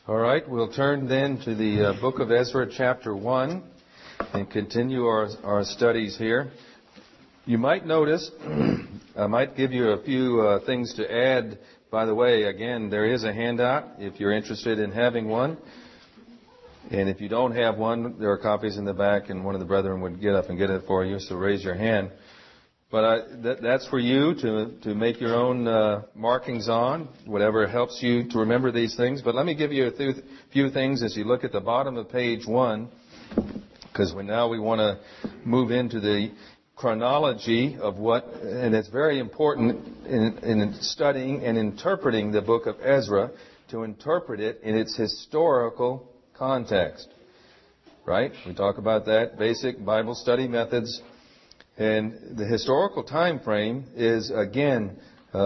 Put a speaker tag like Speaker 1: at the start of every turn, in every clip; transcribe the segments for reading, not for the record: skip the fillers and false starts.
Speaker 1: All right, we'll turn then to the book of Ezra, chapter 1, and continue our studies here. You might notice, I might give you a few things to add. By the way, again, there is a handout if you're interested in having one. And if you don't have one, there are copies in the back, and one of the brethren would get up and get it for you, so raise your hand. But that's for you to make your own markings on, whatever helps you to remember these things. But let me give you a few things as you look at the bottom of page 1, because now we want to move into the chronology of and it's very important in studying and interpreting the book of Ezra, to interpret it in its historical context. Right? We talk about that, basic Bible study methods. And the historical time frame is, again,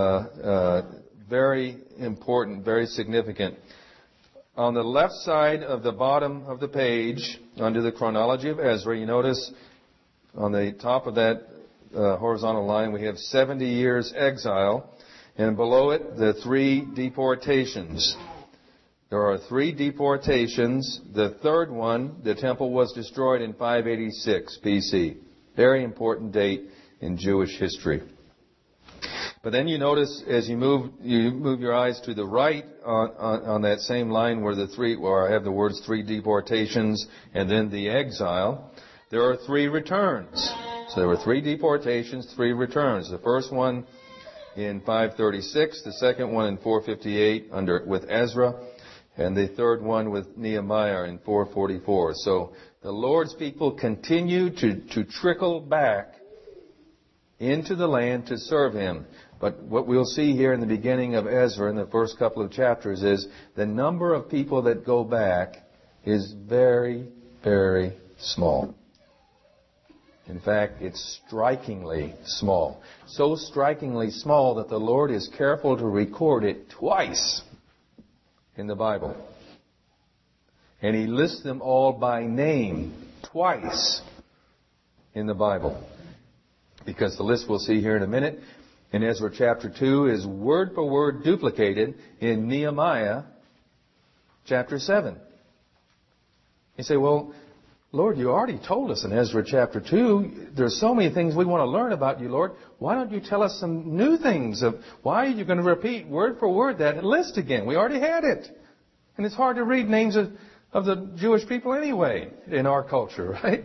Speaker 1: very important, very significant. On the left side of the bottom of the page, under the chronology of Ezra, you notice on the top of that horizontal line, we have 70 years exile, and below it, the 3 deportations. There are 3 deportations. The third one, the temple was destroyed in 586 BC. Very important date in Jewish history. But then you notice as you move your eyes to the right on that same line where I have the words 3 deportations and then the exile, there are 3 returns. So there were 3 deportations, 3 returns. The first one in 536, the second one in 458 with Ezra, and the third one with Nehemiah in 444. So the Lord's people continue to trickle back into the land to serve Him. But what we'll see here in the beginning of Ezra, in the first couple of chapters, is the number of people that go back is very, very small. In fact, it's strikingly small. So strikingly small that the Lord is careful to record it twice in the Bible. And He lists them all by name twice in the Bible. Because the list we'll see here in a minute in Ezra chapter 2 is word for word duplicated in Nehemiah chapter 7. You say, well, Lord, you already told us in Ezra chapter 2, there's so many things we want to learn about you, Lord. Why don't you tell us some new things? Why are you going to repeat word for word that list again? We already had it. And it's hard to read names of the Jewish people anyway in our culture, right?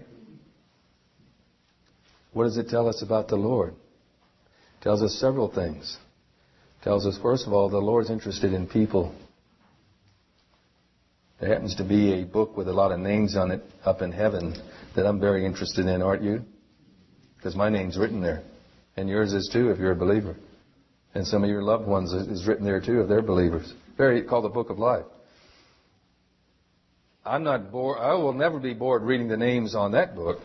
Speaker 1: What does it tell us about the Lord? It tells us several things. It tells us, first of all, the Lord's interested in people. There happens to be a book with a lot of names on it up in heaven that I'm very interested in, aren't you? Because my name's written there. And yours is too if you're a believer. And some of your loved ones is written there too if they're believers. Called the Book of Life. I'm not bored. I will never be bored reading the names on that book.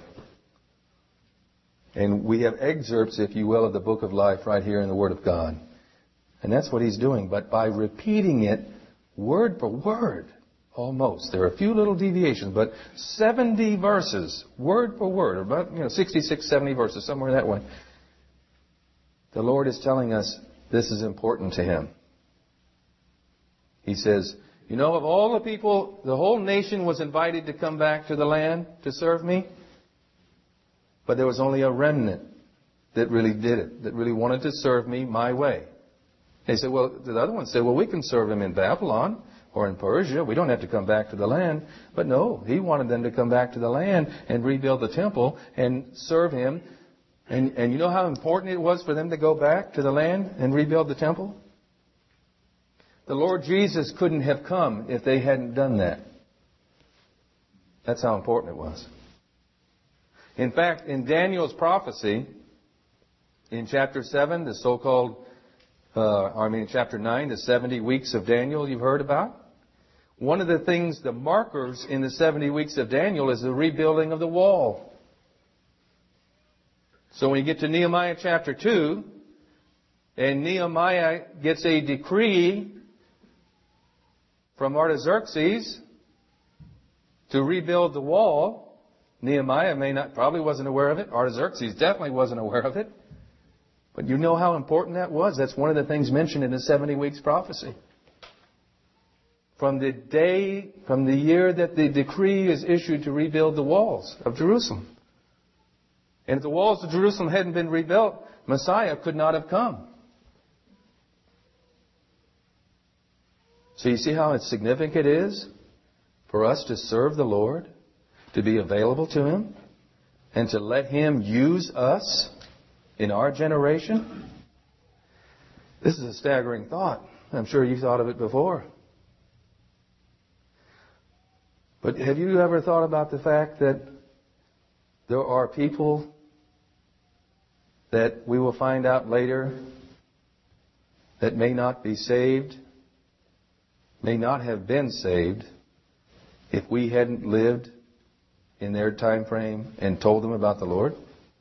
Speaker 1: And we have excerpts, if you will, of the Book of Life right here in the Word of God. And that's what He's doing. But by repeating it word for word, almost. There are a few little deviations, but 70 verses, word for word, or about 66, 70 verses, somewhere that way. The Lord is telling us this is important to Him. He says, of all the people, the whole nation was invited to come back to the land to serve me. But there was only a remnant that really did it, that really wanted to serve me my way. They said, the other ones said, we can serve Him in Babylon or in Persia. We don't have to come back to the land. But no, He wanted them to come back to the land and rebuild the temple and serve Him. And you know how important it was for them to go back to the land and rebuild the temple? The Lord Jesus couldn't have come if they hadn't done that. That's how important it was. In fact, in Daniel's prophecy, in chapter 7, the so-called, chapter 9, the 70 weeks of Daniel you've heard about, one of the things, the markers in the 70 weeks of Daniel is the rebuilding of the wall. So when you get to Nehemiah chapter 2, and Nehemiah gets a decree from Artaxerxes to rebuild the wall, Nehemiah probably wasn't aware of it. Artaxerxes definitely wasn't aware of it. But you know how important that was. That's one of the things mentioned in the 70 weeks prophecy. from the year that the decree is issued to rebuild the walls of Jerusalem. And if the walls of Jerusalem hadn't been rebuilt, Messiah could not have come. So you see how significant it is for us to serve the Lord, to be available to Him, and to let Him use us in our generation? This is a staggering thought. I'm sure you've thought of it before. But have you ever thought about the fact that there are people that we will find out later that may not be saved, may not have been saved, if we hadn't lived in their time frame and told them about the Lord?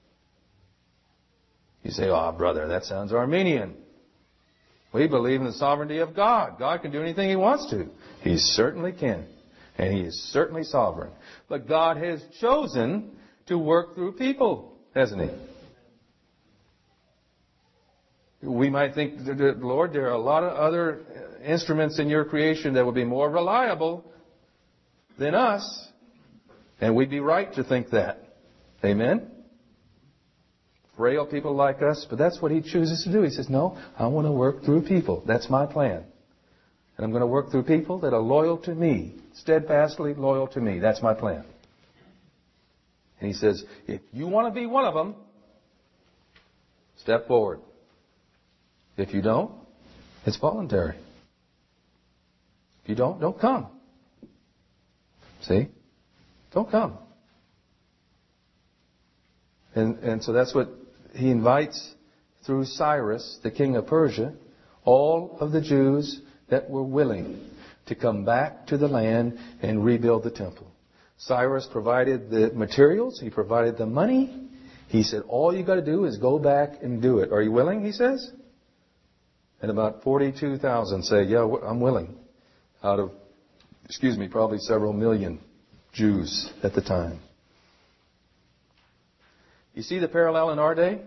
Speaker 1: You say, "Oh, brother, that sounds Arminian. We believe in the sovereignty of God. God can do anything He wants to." He certainly can. And He is certainly sovereign. But God has chosen to work through people, hasn't He? We might think, "Lord, there are a lot of other instruments in your creation that will be more reliable than us." And we'd be right to think that. Amen? Frail people like us, but that's what He chooses to do. He says, "No, I want to work through people. That's my plan. And I'm going to work through people that are loyal to me, steadfastly loyal to me. That's my plan." And He says, if you want to be one of them, step forward. If you don't, it's voluntary. If you don't come. See? Don't come. And so that's what He invites through Cyrus, the king of Persia, all of the Jews that were willing to come back to the land and rebuild the temple. Cyrus provided the materials. He provided the money. He said, all you got to do is go back and do it. Are you willing, he says? And about 42,000 say, "Yeah, I'm willing." Out of, probably several million Jews at the time. You see the parallel in our day?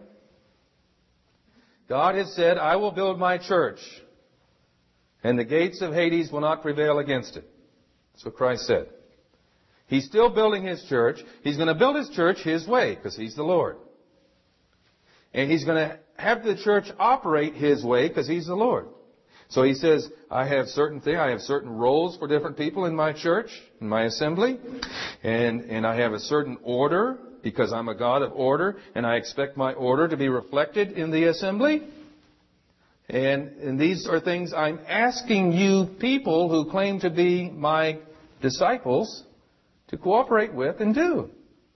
Speaker 1: God has said, "I will build my church, and the gates of Hades will not prevail against it." That's what Christ said. He's still building His church. He's going to build His church His way, because He's the Lord. And He's going to have the church operate His way, because He's the Lord. So He says, I have certain roles for different people in my church, in my assembly. And I have a certain order, because I'm a God of order, and I expect my order to be reflected in the assembly. And these are things I'm asking you people who claim to be my disciples to cooperate with and do.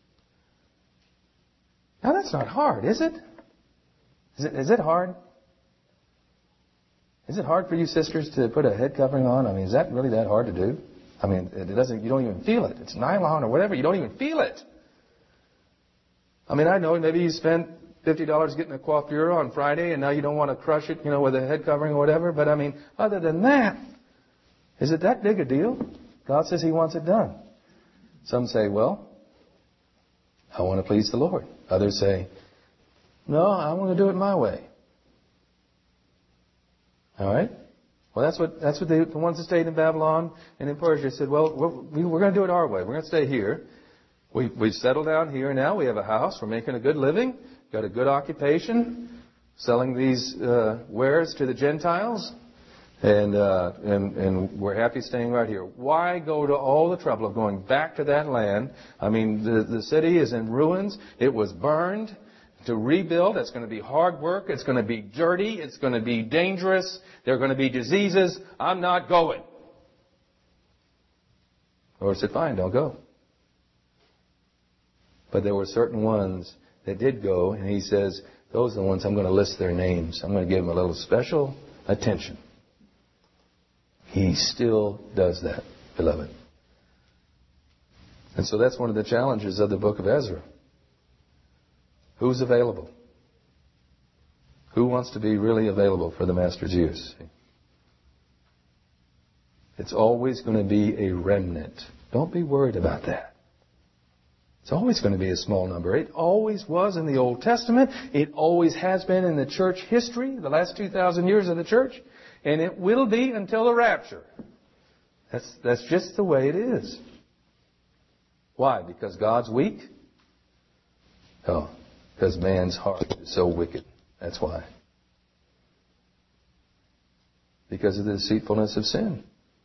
Speaker 1: Now that's not hard, is it? Is it hard? Is it hard for you sisters to put a head covering on? I mean, is that really that hard to do? I mean, you don't even feel it. It's nylon or whatever. You don't even feel it. I mean, I know maybe you spent $50 getting a coiffure on Friday and now you don't want to crush it, with a head covering or whatever. But I mean, other than that, is it that big a deal? God says He wants it done. Some say, well, I want to please the Lord. Others say, no, I want to do it my way. All right? Well, that's what the ones that stayed in Babylon and in Persia said, well, we're going to do it our way. We're going to stay here. We've settled down here now. We have a house. We're making a good living. Got a good occupation. Selling these wares to the Gentiles. And we're happy staying right here. Why go to all the trouble of going back to that land? I mean, the city is in ruins. It was burned. To rebuild, it's going to be hard work. It's going to be dirty. It's going to be dangerous. There are going to be diseases. I'm not going. The Lord said, fine, don't go. But there were certain ones that did go, and He says, those are the ones I'm going to list their names. I'm going to give them a little special attention. He still does that, beloved. And so that's one of the challenges of the book of Ezra. Who's available? Who wants to be really available for the Master's use? It's always going to be a remnant. Don't be worried about that. It's always going to be a small number. It always was in the Old Testament. It always has been in the church history, the last 2,000 years of the church. And it will be until the rapture. That's just the way it is. Why? Because God's weak? No. Because man's heart is so wicked. That's why. Because of the deceitfulness of sin.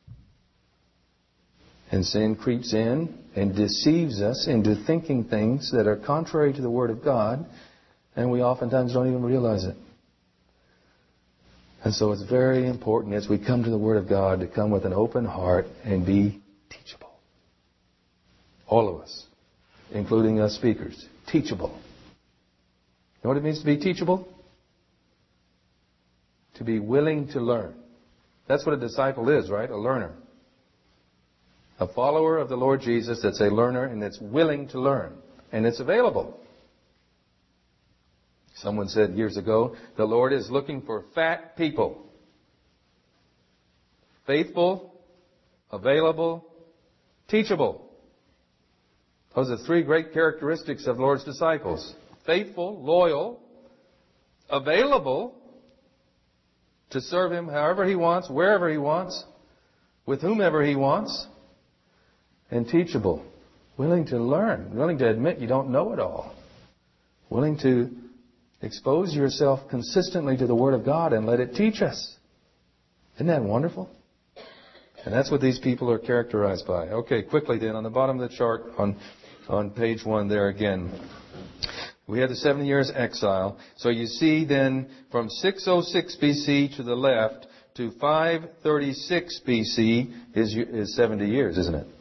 Speaker 1: And sin creeps in and deceives us into thinking things that are contrary to the Word of God, and we oftentimes don't even realize it. And so it's very important as we come to the Word of God to come with an open heart and be teachable. All of us, including us speakers, teachable. You know what it means to be teachable? To be willing to learn. That's what a disciple is, right? A learner. A follower of the Lord Jesus that's a learner and that's willing to learn. And it's available. Someone said years ago, the Lord is looking for fat people. Faithful, available, teachable. Those are three great characteristics of the Lord's disciples. Faithful, loyal, available to serve Him however He wants, wherever He wants, with whomever He wants, and teachable. Willing to learn, willing to admit you don't know it all. Willing to expose yourself consistently to the Word of God and let it teach us. Isn't that wonderful? And that's what these people are characterized by. Okay, quickly then, on the bottom of the chart, on page 1 there again, we have the 70 years exile. So you see then from 606 BC to the left to 536 BC is 70 years, isn't it?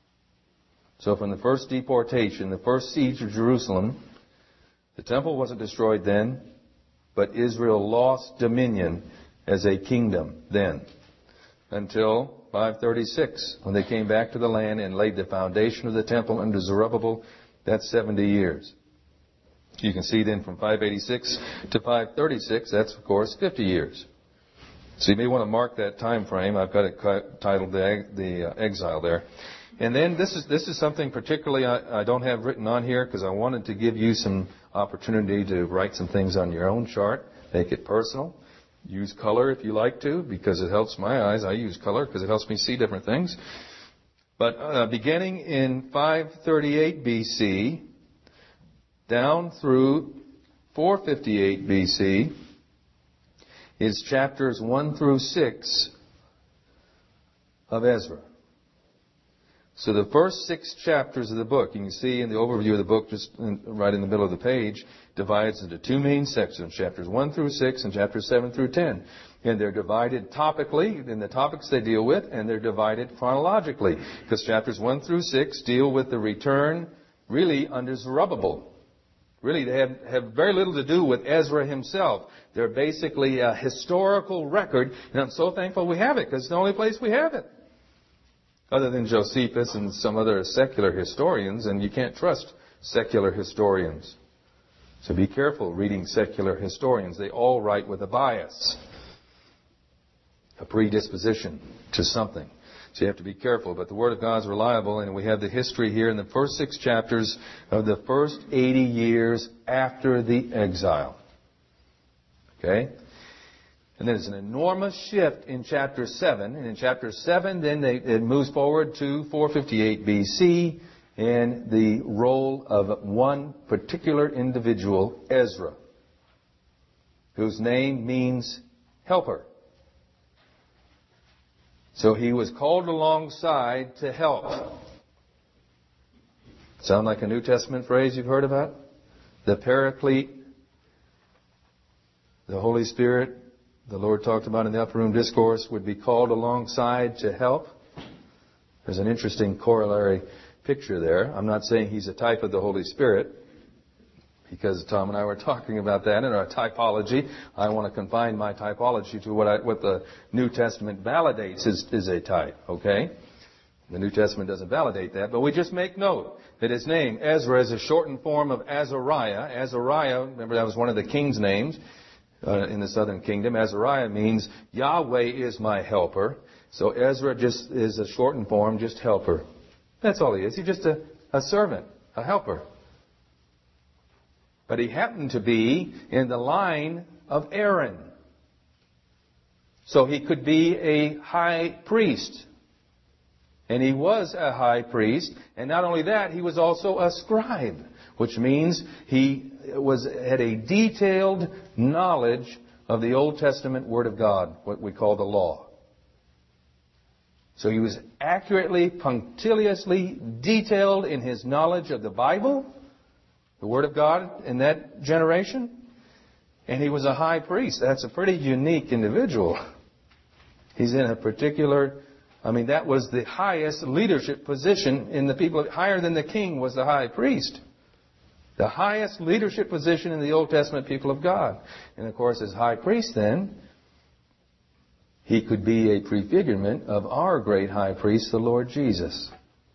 Speaker 1: So from the first deportation, the first siege of Jerusalem, the temple wasn't destroyed then, but Israel lost dominion as a kingdom then until 536, when they came back to the land and laid the foundation of the temple under Zerubbabel. That's 70 years. You can see then from 586 to 536, that's of course 50 years. So you may want to mark that time frame. I've got it titled the exile there. And then this is something particularly I don't have written on here because I wanted to give you some opportunity to write some things on your own chart. Make it personal. Use color if you like to because it helps my eyes. I use color because it helps me see different things. But beginning in 538 BC down through 458 BC is chapters 1 through 6 of Ezra. So the first 6 chapters of the book, you can see in the overview of the book, just right in the middle of the page, divides into 2 main sections, chapters 1 through 6 and chapters 7 through 10. And they're divided topically in the topics they deal with, and they're divided chronologically. Because chapters 1 through 6 deal with the return, really, under Zerubbabel. Really, they have very little to do with Ezra himself. They're basically a historical record, and I'm so thankful we have it, because it's the only place we have it. Other than Josephus and some other secular historians, and you can't trust secular historians. So be careful reading secular historians. They all write with a bias, a predisposition to something. So you have to be careful. But the Word of God is reliable, and we have the history here in the first 6 chapters of the first 80 years after the exile. Okay? And there's an enormous shift in chapter 7. And in chapter 7, then it moves forward to 458 BC and the role of one particular individual, Ezra, whose name means helper. So he was called alongside to help. Sound like a New Testament phrase you've heard about? The Paraclete, the Holy Spirit, the Lord talked about in the Upper Room Discourse, would be called alongside to help. There's an interesting corollary picture there. I'm not saying he's a type of the Holy Spirit, because Tom and I were talking about that in our typology. I want to confine my typology to what the New Testament validates is a type, okay? The New Testament doesn't validate that, but we just make note that his name, Ezra, is a shortened form of Azariah. Azariah, remember that was one of the king's names in the southern kingdom. Azariah means Yahweh is my helper. So Ezra just is a shortened form, just helper. That's all he is. He's just a servant, a helper. But he happened to be in the line of Aaron. So he could be a high priest. And he was a high priest. And not only that, he was also a scribe, which means he had a detailed knowledge of the Old Testament Word of God, what we call the law. So he was accurately, punctiliously detailed in his knowledge of the Bible, the Word of God in that generation. And he was a high priest. That's a pretty unique individual. He's in a particular, that was the highest leadership position in the people. Higher than the king was the high priest. The highest leadership position in the Old Testament people of God. And of course, as high priest then, he could be a prefigurement of our great high priest, the Lord Jesus,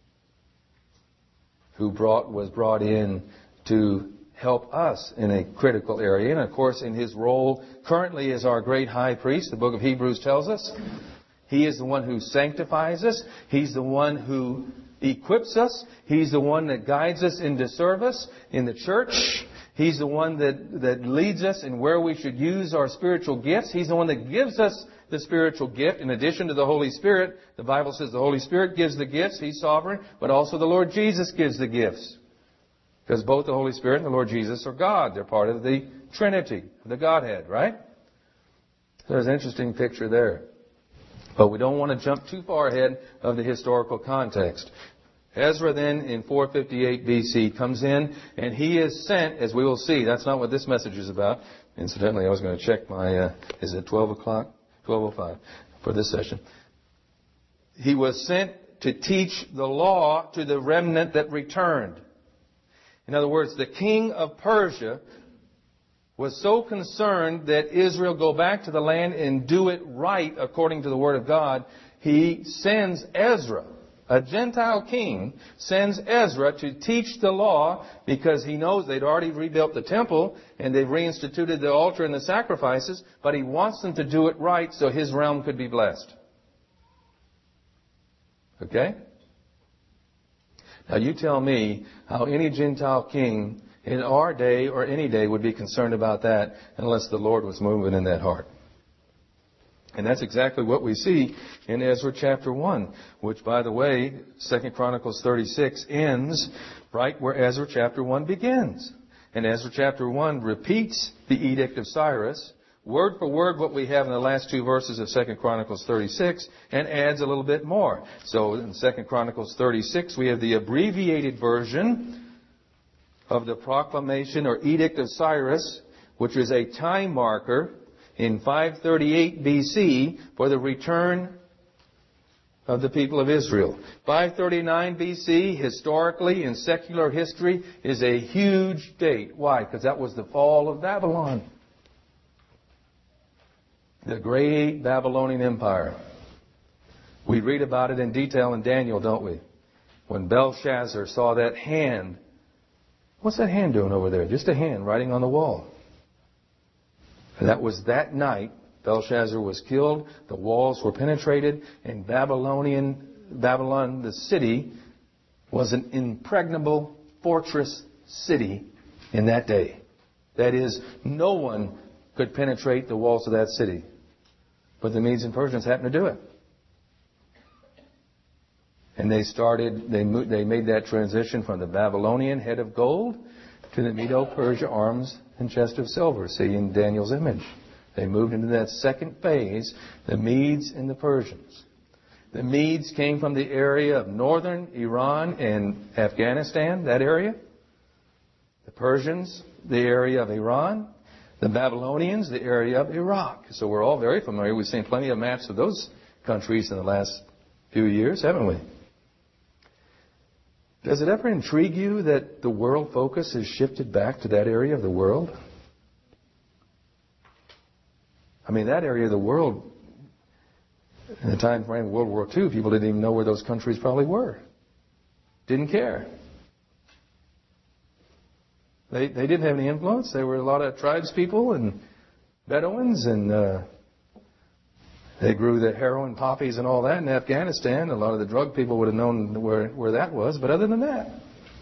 Speaker 1: who was brought in to help us in a critical area. And of course, in his role currently as our great high priest, the book of Hebrews tells us, he is the one who sanctifies us. He's the one who equips us. He's the one that guides us into service in the church. He's the one that leads us in where we should use our spiritual gifts. He's the one that gives us the spiritual gift. In addition to the Holy Spirit, the Bible says the Holy Spirit gives the gifts. He's sovereign. But also the Lord Jesus gives the gifts. Because both the Holy Spirit and the Lord Jesus are God. They're part of the Trinity, the Godhead, right? So there's an interesting picture there. But we don't want to jump too far ahead of the historical context. Ezra then in 458 BC comes in and he is sent, as we will see. That's not what this message is about. Incidentally, I was going to check my, is it 12 o'clock? 12:05 for this session. He was sent to teach the law to the remnant that returned. In other words, the king of Persia was so concerned that Israel go back to the land and do it right according to the Word of God, he sends Ezra, a Gentile king, sends Ezra to teach the law because he knows they'd already rebuilt the temple and they've reinstituted the altar and the sacrifices, but he wants them to do it right so his realm could be blessed. Okay? Now you tell me how any Gentile king in our day or any day would be concerned about that unless the Lord was moving in that heart. And that's exactly what we see in Ezra chapter 1, which, by the way, 2 Chronicles 36 ends right where Ezra chapter 1 begins. And Ezra chapter 1 repeats the Edict of Cyrus, word for word what we have in the last two verses of 2 Chronicles 36, and adds a little bit more. So in 2 Chronicles 36, we have the abbreviated version of the proclamation or Edict of Cyrus, which is a time marker in 538 BC for the return of the people of Israel. 539 BC, historically in secular history, is a huge date. Why? Because that was the fall of Babylon. The great Babylonian Empire. We read about it in detail in Daniel, don't we? When Belshazzar saw that hand. What's that hand doing over there? Just a hand writing on the wall. And that was that night Belshazzar was killed, the walls were penetrated, and Babylon, the city, was an impregnable fortress city in that day. That is, no one could penetrate the walls of that city. But the Medes and Persians happened to do it. And they made that transition from the Babylonian head of gold to the Medo-Persia arms and chest of silver, see in Daniel's image. They moved into that second phase, the Medes and the Persians. The Medes came from the area of northern Iran and Afghanistan, that area. The Persians, the area of Iran. The Babylonians, the area of Iraq. So we're all very familiar. We've seen plenty of maps of those countries in the last few years, haven't we? Does it ever intrigue you that the world focus has shifted back to that area of the world? I mean, that area of the world, in the time frame of World War II, people didn't even know where those countries probably were. Didn't care. They didn't have any influence. There were a lot of tribes people and Bedouins, and they grew the heroin, poppies, and all that in Afghanistan. A lot of the drug people would have known where that was, but other than that.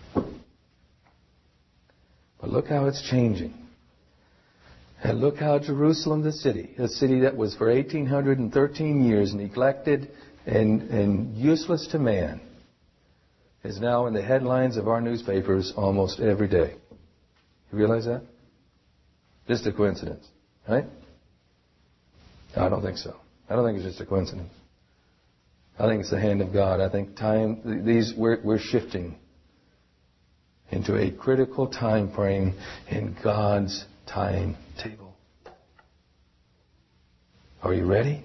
Speaker 1: But look how it's changing. And look how Jerusalem, the city that was for 1,813 years neglected and useless to man is now in the headlines of our newspapers almost every day. You realize that? Just a coincidence, right? No, I don't think so. I don't think it's just a coincidence. I think it's the hand of God. I think we're shifting into a critical time frame in God's timetable. Are you ready?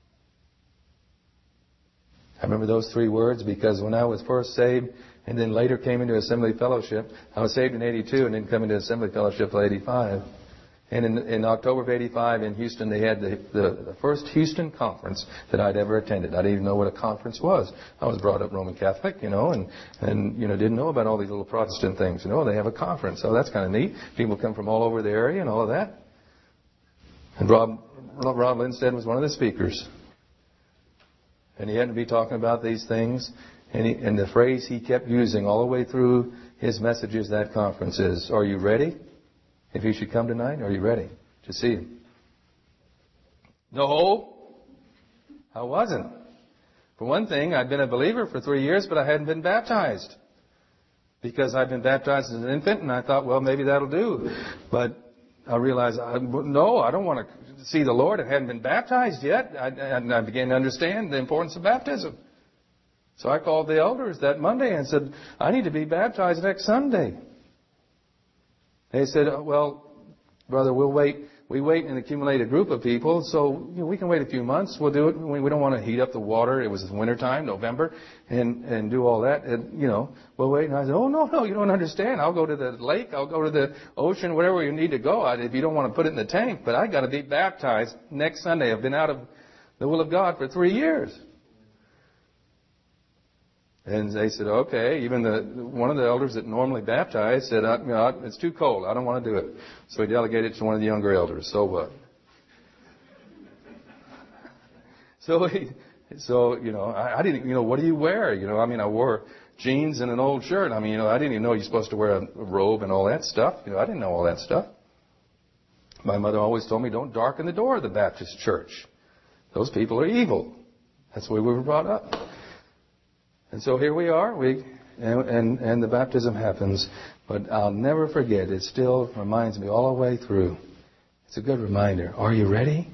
Speaker 1: I remember those 3 words because when I was first saved and then later came into Assembly Fellowship, I was saved in 82 and then come into Assembly Fellowship in 85. And in October of 85 in Houston, they had the first Houston conference that I'd ever attended. I didn't even know what a conference was. I was brought up Roman Catholic, and didn't know about all these little Protestant things. They have a conference. So that's kind of neat. People come from all over the area and all of that. And Rob Lindstedt was one of the speakers. And he had to be talking about these things. And the phrase he kept using all the way through his messages at that conference is, are you ready? If he should come tonight, are you ready to see him? No, I wasn't. For one thing, I'd been a believer for 3 years, but I hadn't been baptized. Because I'd been baptized as an infant, and I thought, well, maybe that'll do. But I realized, no, I don't want to see the Lord. I hadn't been baptized yet. I began to understand the importance of baptism. So I called the elders that Monday and said, I need to be baptized next Sunday. They said, well, brother, we'll wait. We wait and accumulate a group of people, so we can wait a few months. We'll do it. We don't want to heat up the water. It was wintertime, November, and do all that. And, we'll wait. And I said, oh, no, you don't understand. I'll go to the lake. I'll go to the ocean, wherever you need to go. If you don't want to put it in the tank. But I got to be baptized next Sunday. I've been out of the will of God for 3 years. And they said, okay. Even one of the elders that normally baptized said, it's too cold. I don't want to do it. So he delegated it to one of the younger elders. So what? I didn't, what do you wear? I wore jeans and an old shirt. I didn't even know you're supposed to wear a robe and all that stuff. I didn't know all that stuff. My mother always told me, don't darken the door of the Baptist church. Those people are evil. That's the way we were brought up. And so here we are, and the baptism happens. But I'll never forget, it still reminds me all the way through. It's a good reminder. Are you ready?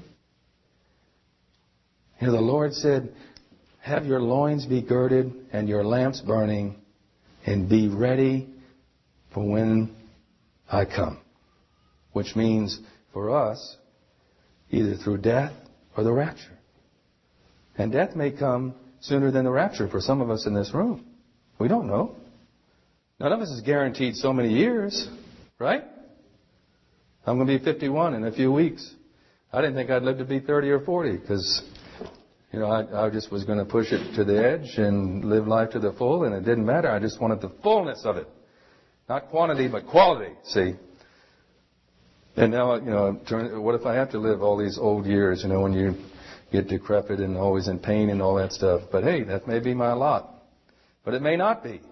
Speaker 1: The Lord said, have your loins be girded and your lamps burning, and be ready for when I come. Which means, for us, either through death or the rapture. And death may come sooner than the rapture for some of us in this room. We don't know. None of us is guaranteed so many years, right? I'm going to be 51 in a few weeks. I didn't think I'd live to be 30 or 40 because, I just was going to push it to the edge and live life to the full, and it didn't matter. I just wanted the fullness of it. Not quantity, but quality, see? And now, what if I have to live all these old years, when you get decrepit and always in pain and all that stuff. But hey, that may be my lot. But it may not be.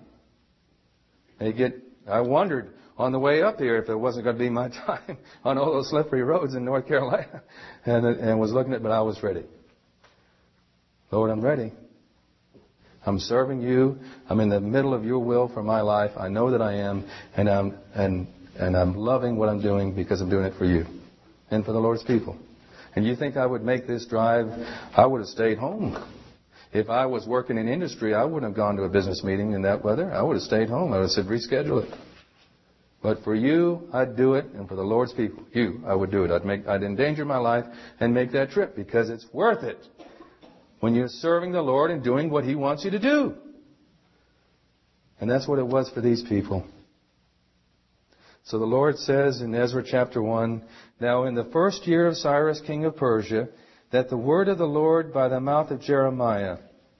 Speaker 1: I wondered on the way up here if it wasn't going to be my time on all those slippery roads in North Carolina. And was looking at it, but I was ready. Lord, I'm ready. I'm serving you. I'm in the middle of your will for my life. I know that I am. And I'm loving what I'm doing because I'm doing it for you and for the Lord's people. And you think I would make this drive? I would have stayed home. If I was working in industry, I wouldn't have gone to a business meeting in that weather. I would have stayed home. I would have said, reschedule it. But for you, I'd do it. And for the Lord's people, I would do it. I'd endanger my life and make that trip because it's worth it when you're serving the Lord and doing what He wants you to do. And that's what it was for these people. So the Lord says in Ezra chapter 1, now in the first year of Cyrus, king of Persia, that the word of the Lord by the mouth of Jeremiah.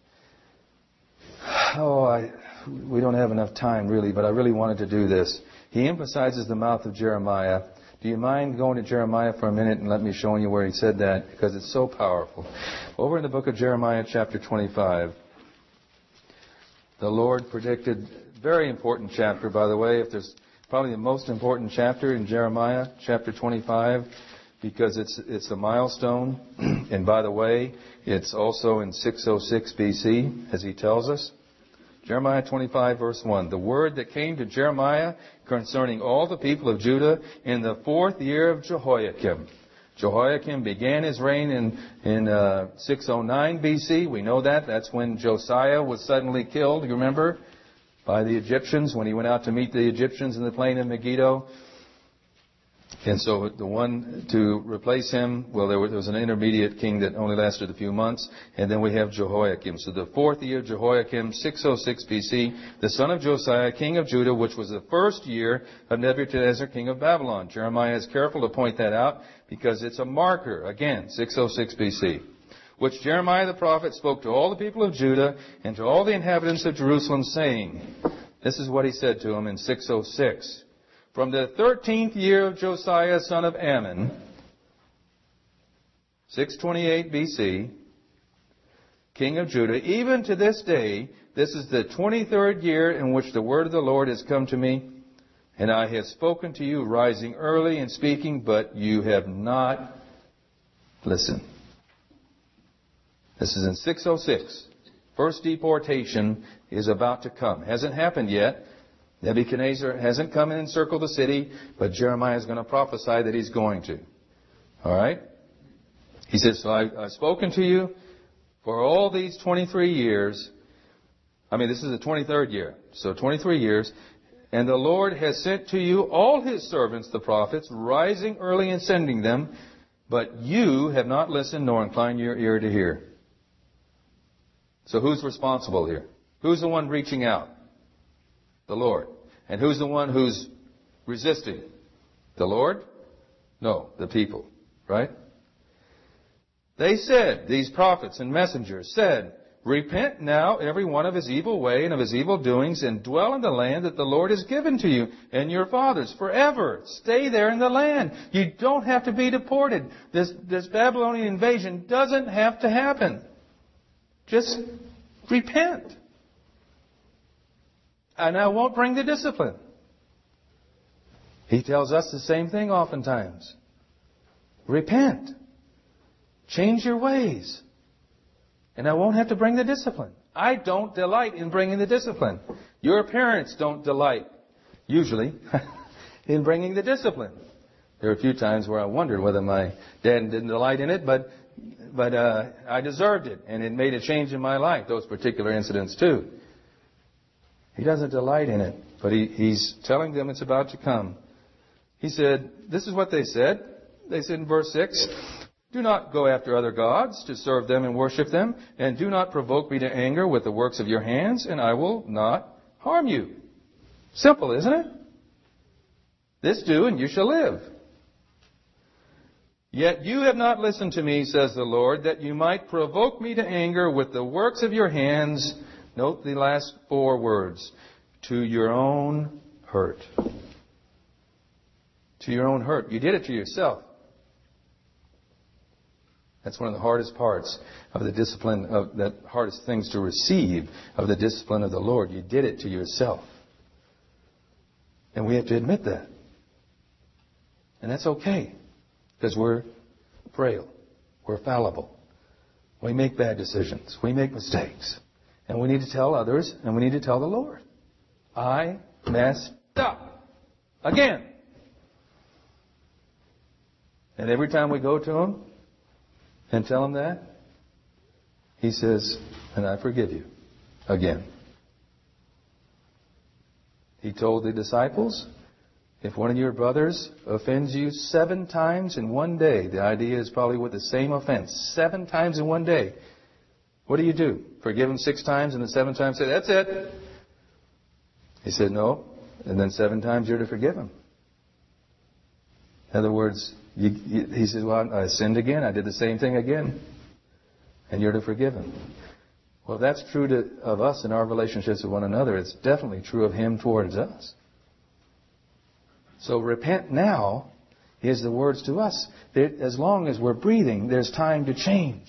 Speaker 1: We don't have enough time really, but I really wanted to do this. He emphasizes the mouth of Jeremiah. Do you mind going to Jeremiah for a minute and let me show you where he said that? Because it's so powerful. Over in the book of Jeremiah chapter 25, the Lord predicted, very important chapter by the way, if there's probably the most important chapter in Jeremiah, chapter 25. because it's a milestone. And by the way, it's also in 606 BC, as he tells us. Jeremiah 25, verse 1. The word that came to Jeremiah concerning all the people of Judah in the 4th year of Jehoiakim. Jehoiakim began his reign in 609 BC. We know that. That's when Josiah was suddenly killed, you remember, by the Egyptians when he went out to meet the Egyptians in the plain of Megiddo. And so the one to replace him, well, there was an intermediate king that only lasted a few months. And then we have Jehoiakim. So the 4th year of Jehoiakim, 606 BC, the son of Josiah, king of Judah, which was the 1st year of Nebuchadnezzar, king of Babylon. Jeremiah is careful to point that out because it's a marker. Again, 606 BC. Which Jeremiah the prophet spoke to all the people of Judah and to all the inhabitants of Jerusalem, saying, this is what he said to them in 606. From the 13th year of Josiah, son of Ammon, 628 BC, king of Judah, even to this day, this is the 23rd year in which the word of the Lord has come to me, and I have spoken to you rising early and speaking, but you have not listened. This is in 606. First deportation is about to come. Hasn't happened yet. Nebuchadnezzar hasn't come and encircled the city, but Jeremiah is going to prophesy that he's going to. All right? He says, so I've spoken to you for all these 23 years. This is the 23rd year. So 23 years. And the Lord has sent to you all his servants, the prophets, rising early and sending them, but you have not listened nor inclined your ear to hear. So who's responsible here? Who's the one reaching out? The Lord. And who's the one who's resisting? The Lord? No, the people. Right? They said, these prophets and messengers said, repent now every one of his evil way and of his evil doings, and dwell in the land that the Lord has given to you and your fathers forever. Stay there in the land. You don't have to be deported. This Babylonian invasion doesn't have to happen. Just repent. And I won't bring the discipline. He tells us the same thing oftentimes. Repent. Change your ways. And I won't have to bring the discipline. I don't delight in bringing the discipline. Your parents don't delight, usually, in bringing the discipline. There are a few times where I wondered whether my dad didn't delight in it, but I deserved it. And it made a change in my life, those particular incidents too. He doesn't delight in it, but he's telling them it's about to come. He said, this is what they said. They said in verse 6, do not go after other gods to serve them and worship them, and do not provoke me to anger with the works of your hands, and I will not harm you. Simple, isn't it? This do, and you shall live. Yet you have not listened to me, says the Lord, that you might provoke me to anger with the works of your hands. Note the last 4 words. To your own hurt. To your own hurt. You did it to yourself. That's one of the hardest parts of the discipline, of the hardest things to receive of the discipline of the Lord. You did it to yourself. And we have to admit that. And that's okay. Because we're frail. We're fallible. We make bad decisions. We make mistakes. And we need to tell others, and we need to tell the Lord. I messed up. Again. And every time we go to Him and tell Him that, He says, and I forgive you. Again. He told the disciples, if one of your brothers offends you 7 times in one day, the idea is probably with the same offense, 7 times in one day, what do? Forgive him 6 times and then 7 times say, that's it. He said, no. And then 7 times you're to forgive him. In other words, he says, well, I sinned again. I did the same thing again. And you're to forgive him. Well, if that's true of us in our relationships with one another, it's definitely true of him towards us. So repent now is the words to us. As long as we're breathing, there's time to change.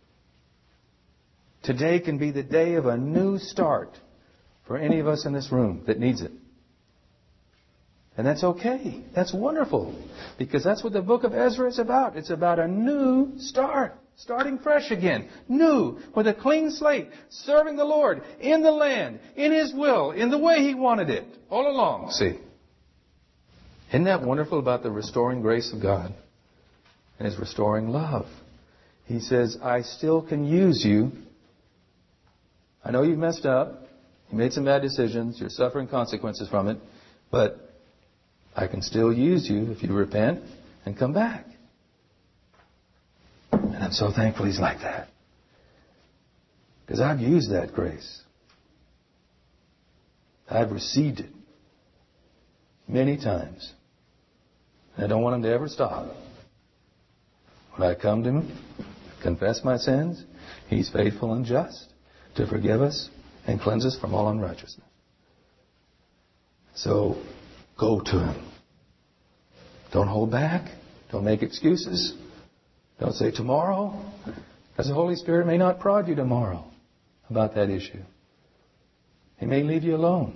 Speaker 1: Today can be the day of a new start for any of us in this room that needs it. And that's okay. That's wonderful. Because that's what the book of Ezra is about. It's about a new start. Starting fresh again. New. With a clean slate. Serving the Lord. In the land. In His will. In the way He wanted it. All along. See. Isn't that wonderful about the restoring grace of God? And His restoring love. He says, I still can use you. I know you've messed up. You made some bad decisions. You're suffering consequences from it. But I can still use you if you repent and come back. And I'm so thankful He's like that. Because I've used that grace. I've received it many times. And I don't want Him to ever stop. When I come to Him, confess my sins, He's faithful and just to forgive us and cleanse us from all unrighteousness. So, go to Him. Don't hold back. Don't make excuses. Don't say tomorrow, because the Holy Spirit may not prod you tomorrow about that issue. He may leave you alone.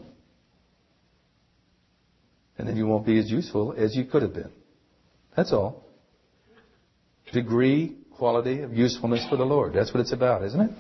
Speaker 1: And then you won't be as useful as you could have been. That's all. Degree, quality of usefulness for the Lord. That's what it's about, isn't it?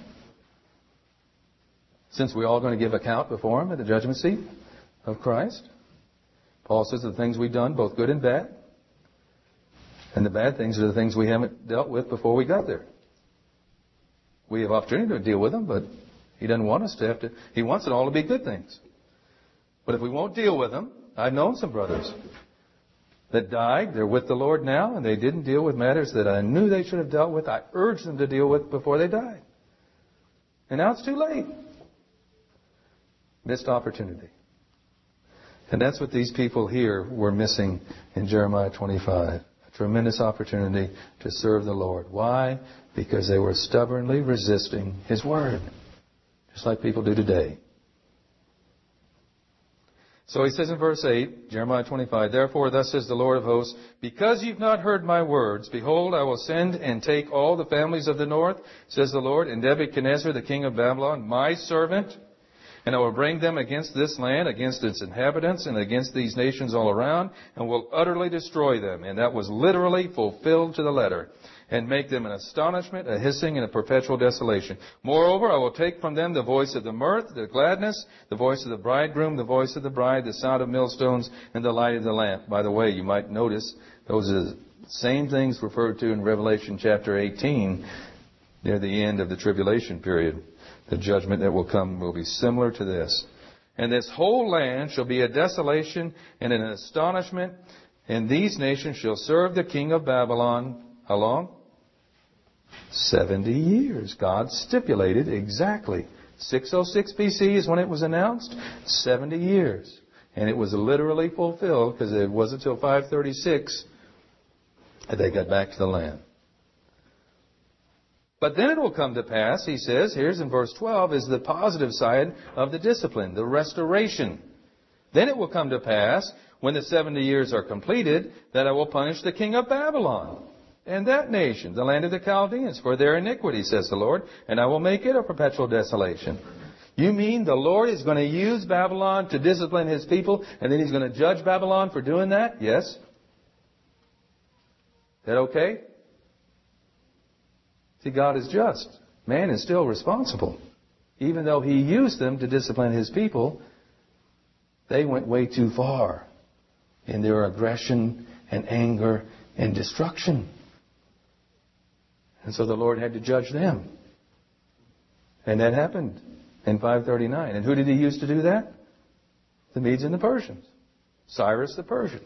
Speaker 1: Since we're all going to give account before Him at the judgment seat of Christ. Paul says the things we've done, both good and bad. And the bad things are the things we haven't dealt with before we got there. We have opportunity to deal with them, but He doesn't want us to have to. He wants it all to be good things. But if we won't deal with them, I've known some brothers that died. They're with the Lord now, and they didn't deal with matters that I knew they should have dealt with. I urged them to deal with before they died. And now it's too late. Missed opportunity. And that's what these people here were missing in Jeremiah 25. A tremendous opportunity to serve the Lord. Why? Because they were stubbornly resisting His Word. Just like people do today. So He says in verse 8, Jeremiah 25, Therefore thus says the Lord of hosts, because you've not heard my words, behold, I will send and take all the families of the north, says the Lord, and Nebuchadnezzar, the king of Babylon, my servant, and I will bring them against this land, against its inhabitants, and against these nations all around, and will utterly destroy them. And that was literally fulfilled to the letter. And make them an astonishment, a hissing, and a perpetual desolation. Moreover, I will take from them the voice of the mirth, the gladness, the voice of the bridegroom, the voice of the bride, the sound of millstones, and the light of the lamp. By the way, you might notice those are the same things referred to in Revelation chapter 18, near the end of the tribulation period. The judgment that will come will be similar to this. And this whole land shall be a desolation and an astonishment, and these nations shall serve the king of Babylon. How long? 70 years. God stipulated exactly. 606 BC is when it was announced. 70 years. And it was literally fulfilled because it wasn't until 536 that they got back to the land. But then it will come to pass, he says, here's in verse 12, is the positive side of the discipline, the restoration. Then it will come to pass, when the 70 years are completed, that I will punish the king of Babylon and that nation, the land of the Chaldeans, for their iniquity, says the Lord, and I will make it a perpetual desolation. You mean the Lord is going to use Babylon to discipline His people, and then He's going to judge Babylon for doing that? Yes. Is that okay? See, God is just. Man is still responsible. Even though He used them to discipline His people, they went way too far in their aggression and anger and destruction. And so the Lord had to judge them. And that happened in 539. And who did He use to do that? The Medes and the Persians. Cyrus the Persian.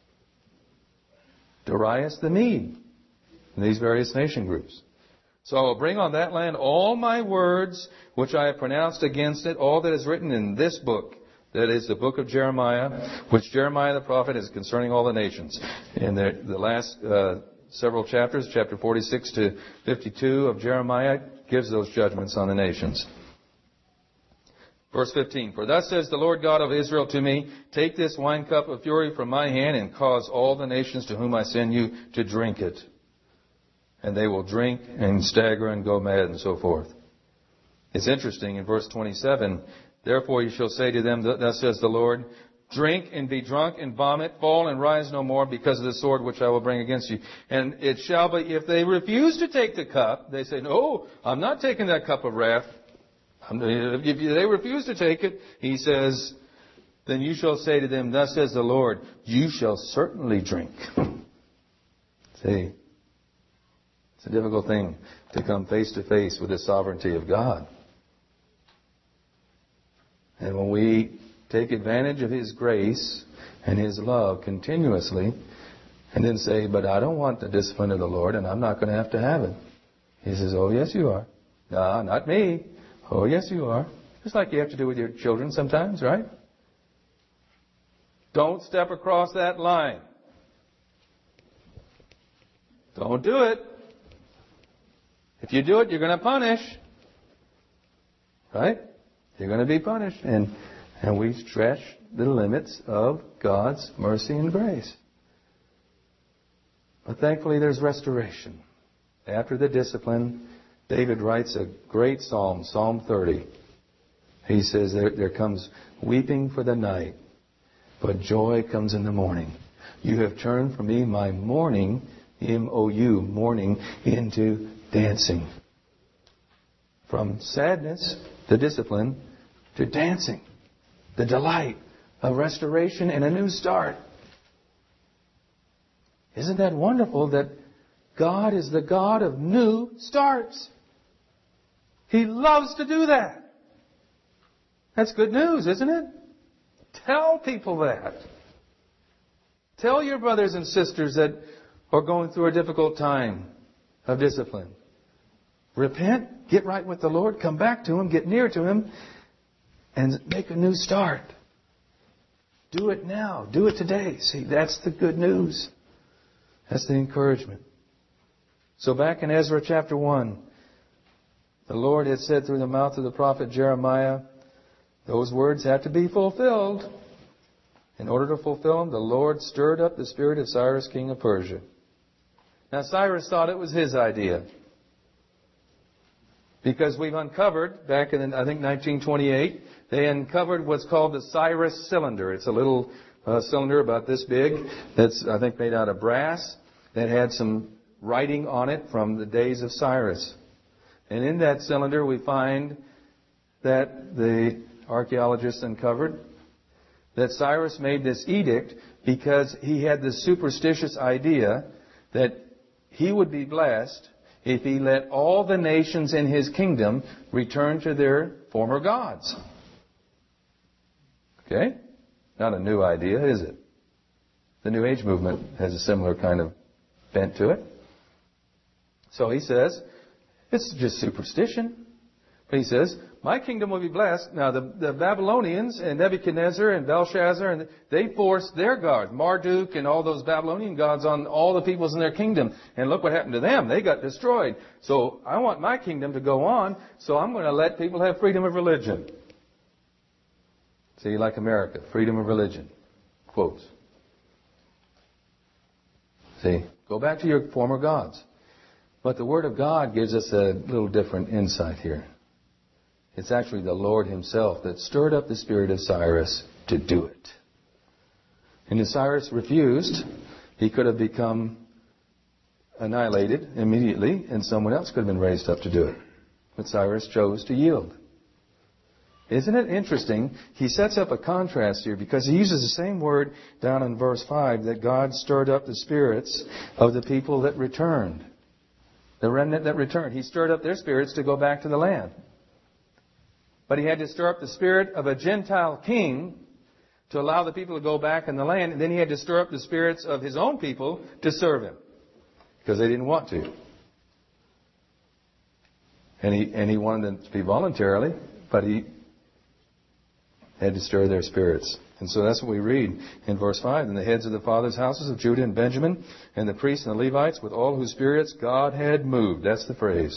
Speaker 1: Darius the Mede. And these various nation groups. So I will bring on that land all my words which I have pronounced against it, all that is written in this book. That is the book of Jeremiah, which Jeremiah the prophet is concerning all the nations. In the last several chapters, chapter 46 to 52 of Jeremiah, gives those judgments on the nations. Verse 15, For thus says the Lord God of Israel to me, Take this wine cup of fury from my hand and cause all the nations to whom I send you to drink it. And they will drink and stagger and go mad and so forth. It's interesting in verse 27, Therefore you shall say to them, Thus says the Lord, drink and be drunk and vomit, fall and rise no more because of the sword which I will bring against you. And it shall be, if they refuse to take the cup, they say, no, I'm not taking that cup of wrath. If they refuse to take it, he says, then you shall say to them, thus says the Lord, you shall certainly drink. See, it's a difficult thing to come face to face with the sovereignty of God. And when we take advantage of His grace and His love continuously, and then say, but I don't want the discipline of the Lord, and I'm not going to have it. He says, oh, yes, you are. No, not me. Oh, yes, you are. Just like you have to do with your children sometimes, right? Don't step across that line. Don't do it. If you do it, you're going to punish. Right? You're going to be punished. And we stretch the limits of God's mercy and grace. But thankfully there's restoration. After the discipline, David writes a great psalm, Psalm 30. He says, there comes weeping for the night, but joy comes in the morning. You have turned for me my mourning, M-O-U, mourning, into dancing. From sadness, the discipline, to dancing. The delight of restoration and a new start. Isn't that wonderful that God is the God of new starts? He loves to do that. That's good news, isn't it? Tell people that. Tell your brothers and sisters that are going through a difficult time of discipline. Repent, get right with the Lord, come back to Him, get near to Him, and make a new start. Do it now. Do it today. See, that's the good news. That's the encouragement. So back in Ezra chapter 1, the Lord had said through the mouth of the prophet Jeremiah, those words had to be fulfilled. In order to fulfill them, the Lord stirred up the spirit of Cyrus, king of Persia. Now Cyrus thought it was his idea. Because we've uncovered, back in, I think, 1928, they uncovered what's called the Cyrus cylinder. It's a little cylinder about this big that's, I think, made out of brass that had some writing on it from the days of Cyrus. And in that cylinder we find that the archaeologists uncovered that Cyrus made this edict because he had this superstitious idea that he would be blessed if he let all the nations in his kingdom return to their former gods. Okay? Not a new idea, is it? The New Age movement has a similar kind of bent to it. So he says, it's just superstition. But he says, my kingdom will be blessed. Now, the Babylonians and Nebuchadnezzar and Belshazzar, and they forced their gods, Marduk and all those Babylonian gods, on all the peoples in their kingdom. And look what happened to them. They got destroyed. So I want my kingdom to go on, so I'm going to let people have freedom of religion. See, like America, freedom of religion. Quotes. See, go back to your former gods. But the Word of God gives us a little different insight here. It's actually the Lord Himself that stirred up the spirit of Cyrus to do it. And if Cyrus refused, he could have become annihilated immediately, and someone else could have been raised up to do it. But Cyrus chose to yield. Isn't it interesting? He sets up a contrast here because he uses the same word down in verse 5 that God stirred up the spirits of the people that returned. The remnant that returned. He stirred up their spirits to go back to the land. But He had to stir up the spirit of a Gentile king to allow the people to go back in the land. And then He had to stir up the spirits of His own people to serve Him. Because they didn't want to. And he wanted them to be voluntarily, but He had to stir their spirits. And so that's what we read in verse 5. And the heads of the fathers' houses of Judah and Benjamin, and the priests and the Levites, with all whose spirits God had moved. That's the phrase.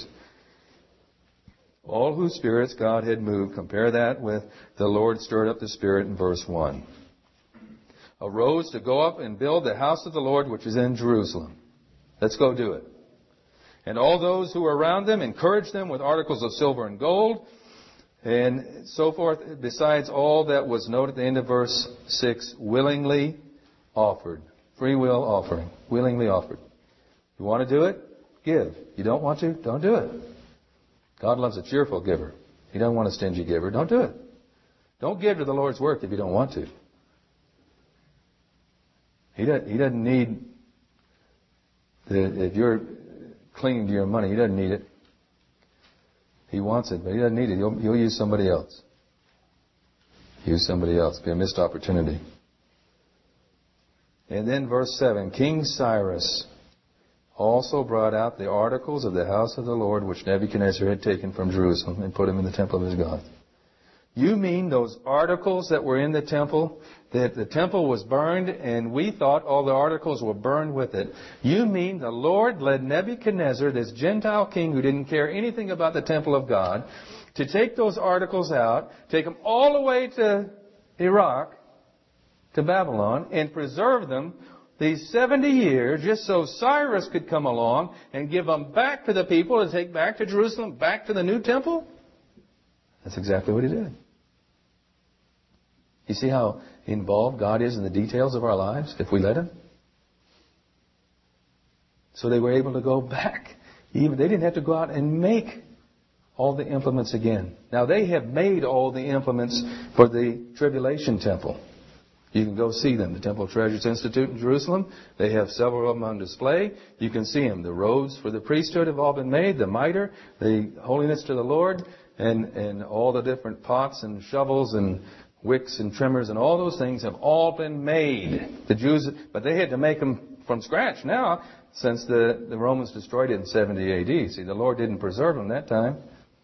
Speaker 1: All whose spirits God had moved. Compare that with the Lord stirred up the spirit in verse 1. Arose to go up and build the house of the Lord which is in Jerusalem. Let's go do it. And all those who were around them encouraged them with articles of silver and gold. And so forth, besides all that was noted at the end of verse 6, willingly offered. Free will offering. Willingly offered. You want to do it? Give. You don't want to? Don't do it. God loves a cheerful giver. He doesn't want a stingy giver. Don't do it. Don't give to the Lord's work if you don't want to. He doesn't need, if you're clinging to your money, He doesn't need it. He wants it, but He doesn't need it. He'll use somebody else. Use somebody else. Be a missed opportunity. And then verse 7, King Cyrus also brought out the articles of the house of the Lord which Nebuchadnezzar had taken from Jerusalem and put them in the temple of his God. You mean those articles that were in the temple, that the temple was burned and we thought all the articles were burned with it. You mean the Lord led Nebuchadnezzar, this Gentile king who didn't care anything about the temple of God, to take those articles out, take them all the way to Iraq, to Babylon, and preserve them these 70 years just so Cyrus could come along and give them back to the people and take back to Jerusalem, back to the new temple? That's exactly what He did. You see how involved God is in the details of our lives if we let Him? So they were able to go back. They didn't have to go out and make all the implements again. Now they have made all the implements for the tribulation temple. You can go see them. The Temple of Treasures Institute in Jerusalem, they have several of them on display. You can see them. The robes for the priesthood have all been made. The mitre, the holiness to the Lord, and all the different pots and shovels and wicks and trimmers and all those things have all been made. The Jews, but they had to make them from scratch now since the Romans destroyed it in 70 A.D. See, the Lord didn't preserve them that time.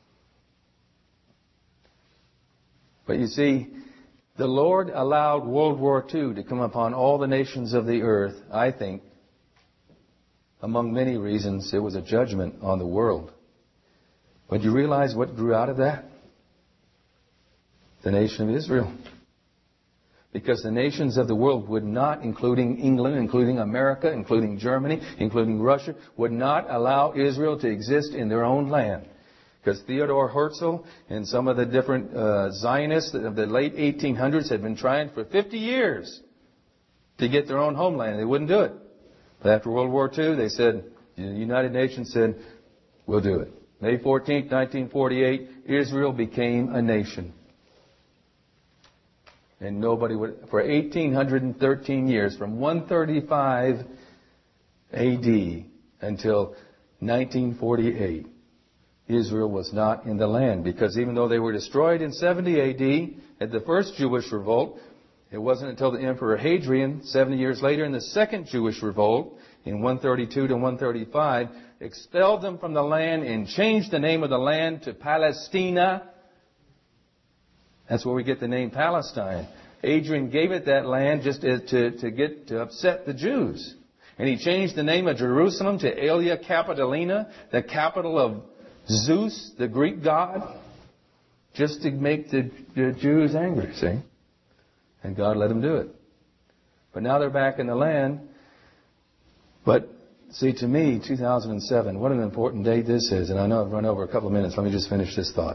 Speaker 1: But you see, the Lord allowed World War II to come upon all the nations of the earth, I think, among many reasons. It was a judgment on the world. But you realize what grew out of that? The nation of Israel. Because the nations of the world would not, including England, including America, including Germany, including Russia, would not allow Israel to exist in their own land. Because Theodor Herzl and some of the different Zionists of the late 1800s had been trying for 50 years to get their own homeland. They wouldn't do it. But after World War II, they said, the United Nations said, we'll do it. May 14th, 1948, Israel became a nation. And nobody would, for 1813 years, from 135 A.D. until 1948, Israel was not in the land. Because even though they were destroyed in 70 A.D. at the first Jewish revolt, it wasn't until the Emperor Hadrian, 70 years later, in the second Jewish revolt, in 132 to 135, expelled them from the land and changed the name of the land to Palestina. That's where we get the name Palestine. Hadrian gave it that land just to upset the Jews. And he changed the name of Jerusalem to Aelia Capitolina, the capital of Zeus, the Greek god, just to make the Jews angry, see? And God let them do it. But now they're back in the land. But see, to me, 2007, what an important date this is. And I know I've run over a couple of minutes. Let me just finish this thought.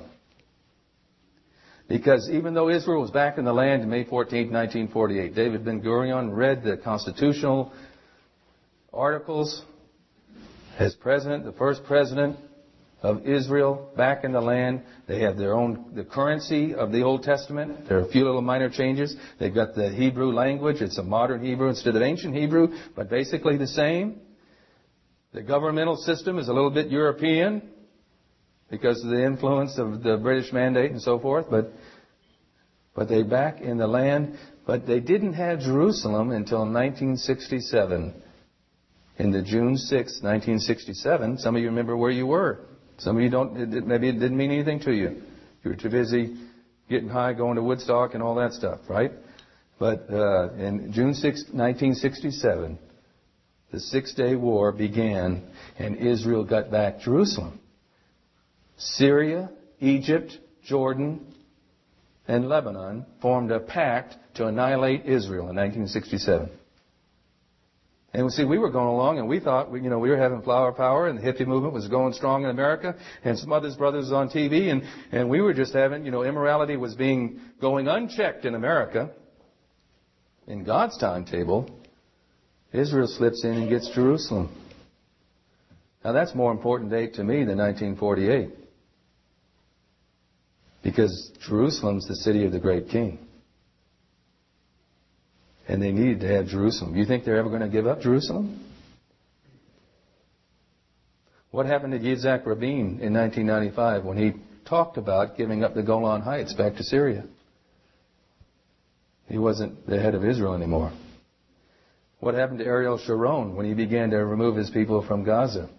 Speaker 1: Because even though Israel was back in the land on May 14, 1948, David Ben-Gurion read the constitutional articles as president, the first president of Israel back in the land. They have the currency of the Old Testament. There are a few little minor changes. They've got the Hebrew language. It's a modern Hebrew instead of ancient Hebrew, but basically the same. The governmental system is a little bit European because of the influence of the British Mandate and so forth, but they're back in the land. But they didn't have Jerusalem until 1967. In the June 6, 1967, some of you remember where you were. Some of you don't, maybe it didn't mean anything to you. You were too busy getting high, going to Woodstock and all that stuff, right? But in June 6, 1967, the Six-Day War began and Israel got back Jerusalem. Syria, Egypt, Jordan, and Lebanon formed a pact to annihilate Israel in 1967. And see, we were going along and we thought, we were having flower power and the hippie movement was going strong in America and some others brothers on TV and we were just having, immorality was going unchecked in America. In God's timetable, Israel slips in and gets Jerusalem. Now that's a more important date to me than 1948. Because Jerusalem's the city of the great king. And they needed to have Jerusalem. You think they're ever going to give up Jerusalem? What happened to Yitzhak Rabin in 1995 when he talked about giving up the Golan Heights back to Syria? He wasn't the head of Israel anymore. What happened to Ariel Sharon when he began to remove his people from Gaza?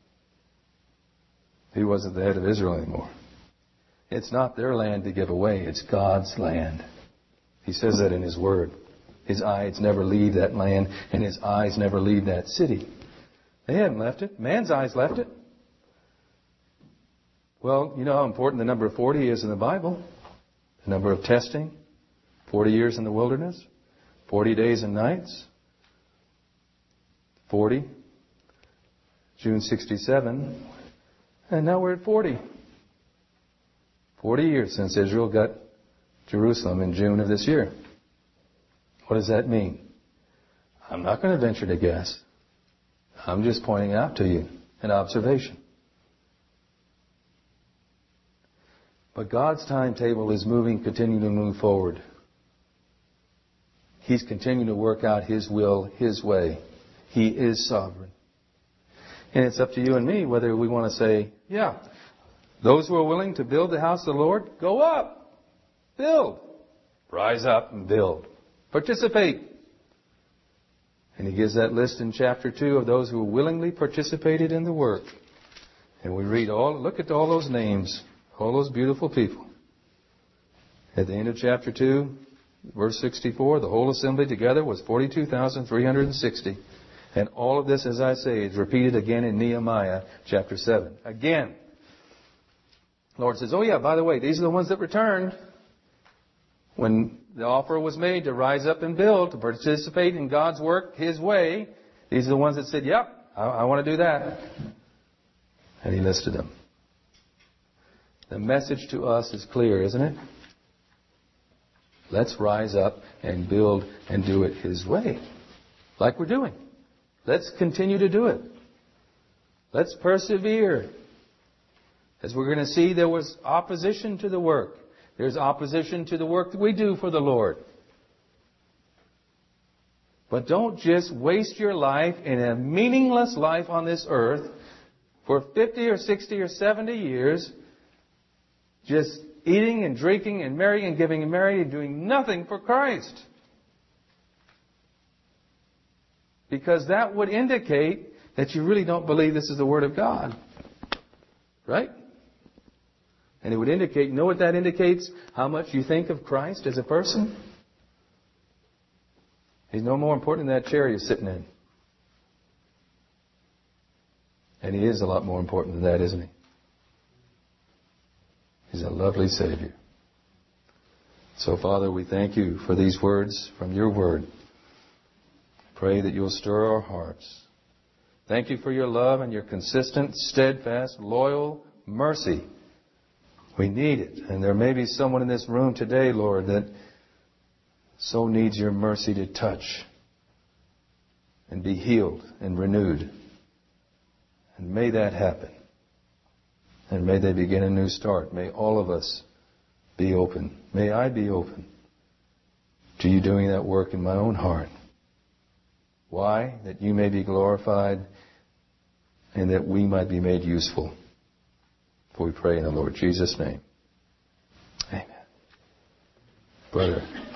Speaker 1: He wasn't the head of Israel anymore. It's not their land to give away. It's God's land. He says that in His Word. His eyes never leave that land, and His eyes never leave that city. They hadn't left it. Man's eyes left it. Well, you know how important the number 40 is in the Bible. The number of testing. 40 years in the wilderness. 40 days and nights. 40. June 67. And now we're at 40. 40 years since Israel got Jerusalem in June of this year. What does that mean? I'm not going to venture to guess. I'm just pointing out to you an observation. But God's timetable is continuing to move forward. He's continuing to work out His will, His way. He is sovereign. And it's up to you and me whether we want to say, yeah, those who are willing to build the house of the Lord, go up. Build. Rise up and build. Participate. And He gives that list in chapter 2 of those who willingly participated in the work. And we read look at all those names, all those beautiful people. At the end of chapter 2, verse 64, the whole assembly together was 42,360. And all of this, as I say, is repeated again in Nehemiah chapter 7. Again. The Lord says, oh yeah, by the way, these are the ones that returned. When the offer was made to rise up and build, to participate in God's work His way, these are the ones that said, yep, I want to do that. And He listed them. The message to us is clear, isn't it? Let's rise up and build and do it His way. Like we're doing. Let's continue to do it. Let's persevere. As we're going to see, there was opposition to the work. There's opposition to the work that we do for the Lord. But don't just waste your life in a meaningless life on this earth for 50 or 60 or 70 years just eating and drinking and marrying and giving married and doing nothing for Christ. Because that would indicate that you really don't believe this is the Word of God. Right? And it would indicate, you know what that indicates? How much you think of Christ as a person? He's no more important than that chair you're sitting in. And He is a lot more important than that, isn't He? He's a lovely Savior. So, Father, we thank You for these words from Your Word. Pray that You'll stir our hearts. Thank You for Your love and Your consistent, steadfast, loyal mercy. We need it. And there may be someone in this room today, Lord, that so needs Your mercy to touch and be healed and renewed. And may that happen. And may they begin a new start. May all of us be open. May I be open to You doing that work in my own heart. Why? That You may be glorified and that we might be made useful. For we pray in the Lord Jesus' name. Amen. Brother.